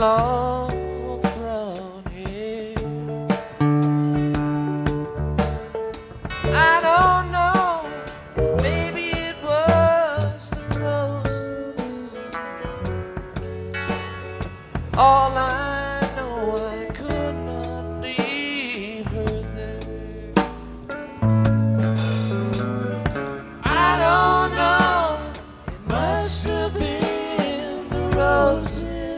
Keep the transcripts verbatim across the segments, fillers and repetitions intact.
long brown hair. I don't know, maybe it was the roses. All I know, I could not leave her there. I don't know, it must have been the roses.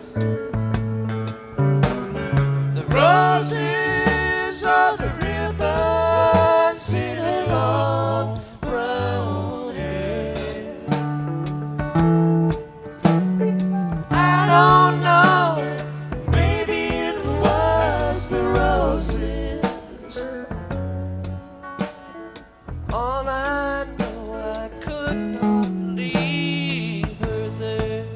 The roses are the ribbons in her long brown hair. I don't know, maybe it was the roses. All I know, I could not leave her there.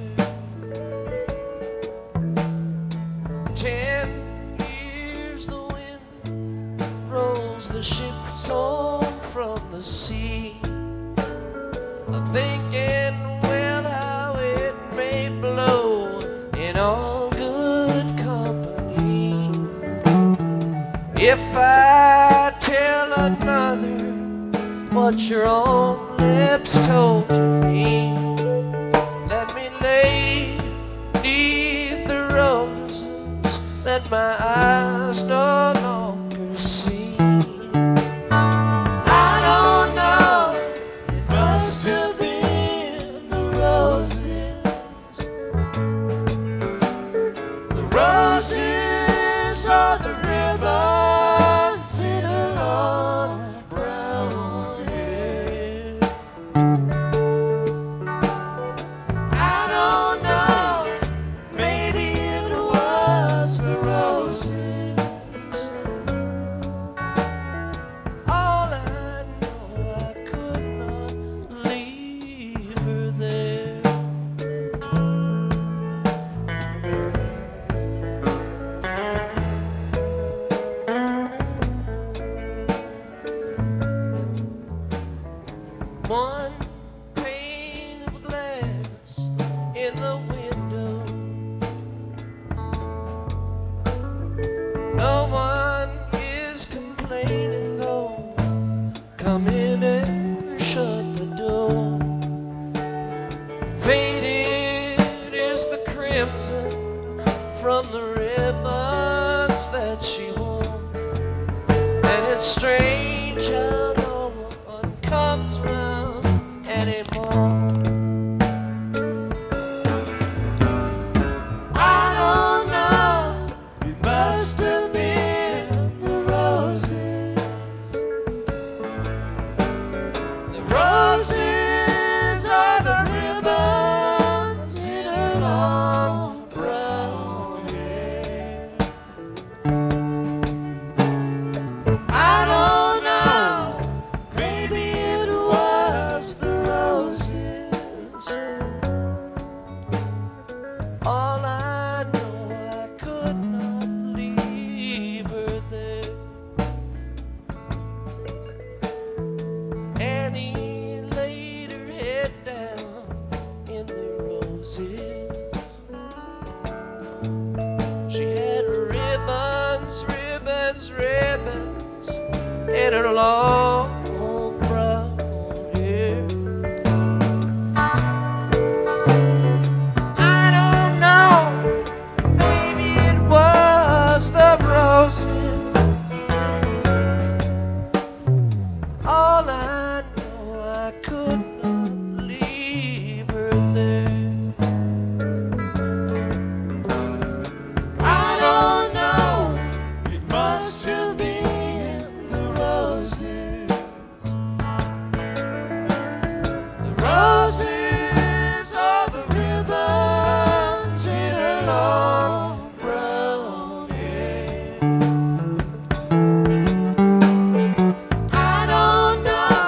Ten years the wind rolls the ships home from the sea. I'm thinking, well, how it may blow in all good company. If I tell another what your own lips told to me, let me lay neath the roses, let my eyes no longer see. I don't know, it must have been the roses. The roses are the ribbons in her long brown hair. I don't know, maybe it was the roses. All I know, I could not leave her there. One pane of glass in the window. No one is complaining though. Come in and shut the door. Faded is the crimson from the ribbons that she wore. And it's strange how no one comes around anymore. I don't know, it must have been the roses. The roses are the ribbons in her long brown hair. I don't know, maybe it was the roses. All I know, I could not leave her there. Annie laid her head down in the roses. She had ribbons, ribbons, ribbons in her long brown hair. I don't know, maybe it was the roses. All I know, I could not leave her there. I don't know, it must have been the roses. The roses are the ribbons in her long brown hair. I don't know,